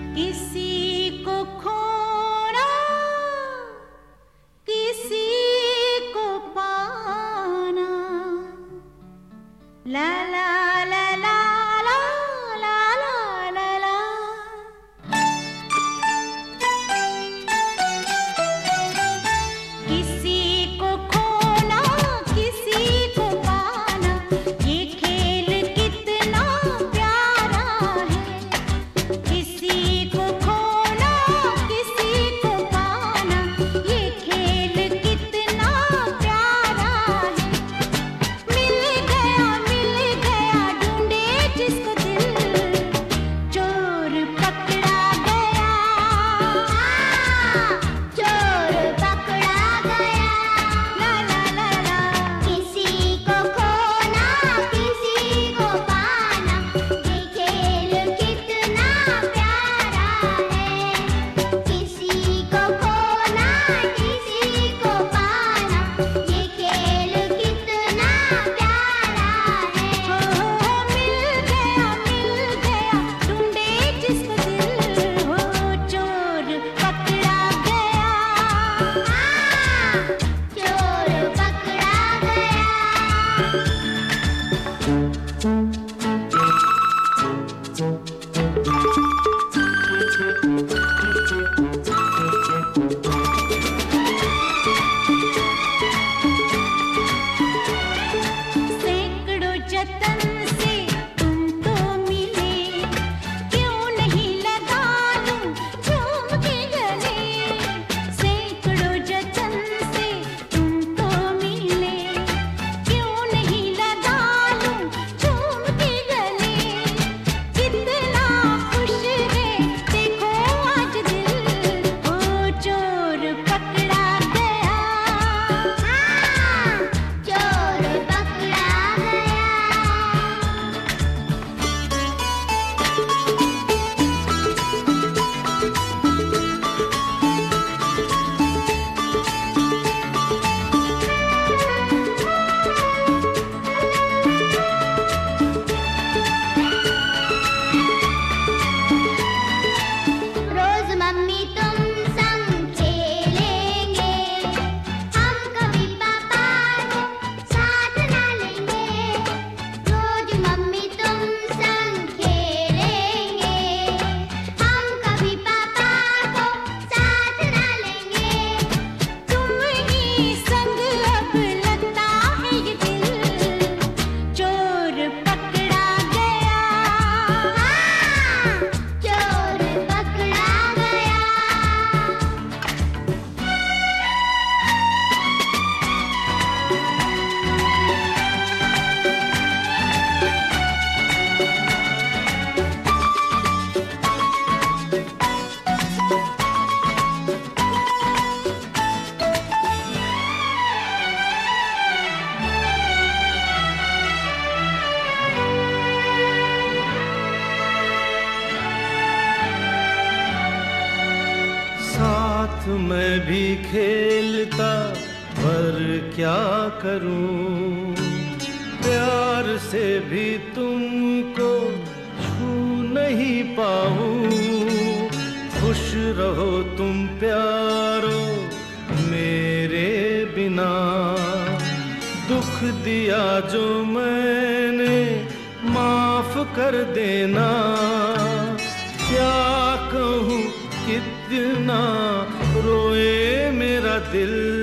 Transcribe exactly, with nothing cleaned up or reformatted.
किसी को खोना किसी को पाना, ला ला ला ला ला ला ला ला ला। किसी को खोना किसी को पाना, ये खेल कितना प्यारा है। किसी को खोना किसी को पाना, ये खेल कितना प्यारा है। मिल गया मिल गया ढूंढे जिसको दिल, चोर पकड़ा गया, चोर पकड़ा गया, ला ला ला ला। किसी को खोना किसी को पाना, ये खेल कितना प्यारा है। किसी को खोना किसी को पाना, ये खेल कितना प्यारा है। हो मिल गया मिल गया ढूंढे जिसको दिल, हो चोर पकड़ा गया, चोर पकड़ा गया। सैकड़ों जतन से तुम तो मिले, क्यों नहीं लगा लूं झूम के गले। सैकड़ों जतन से तुम तो मिले, क्यों नहीं लगा लूं झूम के गले। कितना खुश है देखो आज दिल, ओ चोर पकड़ा गया, चोर पकड़ा गया। रोज मम्मी तुम संग खेलेंगे, हम कभी पापा को साथ ना लेंगे। रोज मम्मी तुम संग खेलेंगे, हम कभी पापा को साथ ना लेंगे। तुम ही संग अब लगता है ये दिल, चोर पकड़ा गया, चोर पकड़ा गया। साथ मैं भी खेलता पर क्या करूं, प्यार से भी तुमको छू नहीं पाऊं। खुश रहो तुम प्यारो मेरे बिना, दुख दिया जो मैंने माफ कर देना। क्या कहूँ कितना रोए मेरा दिल,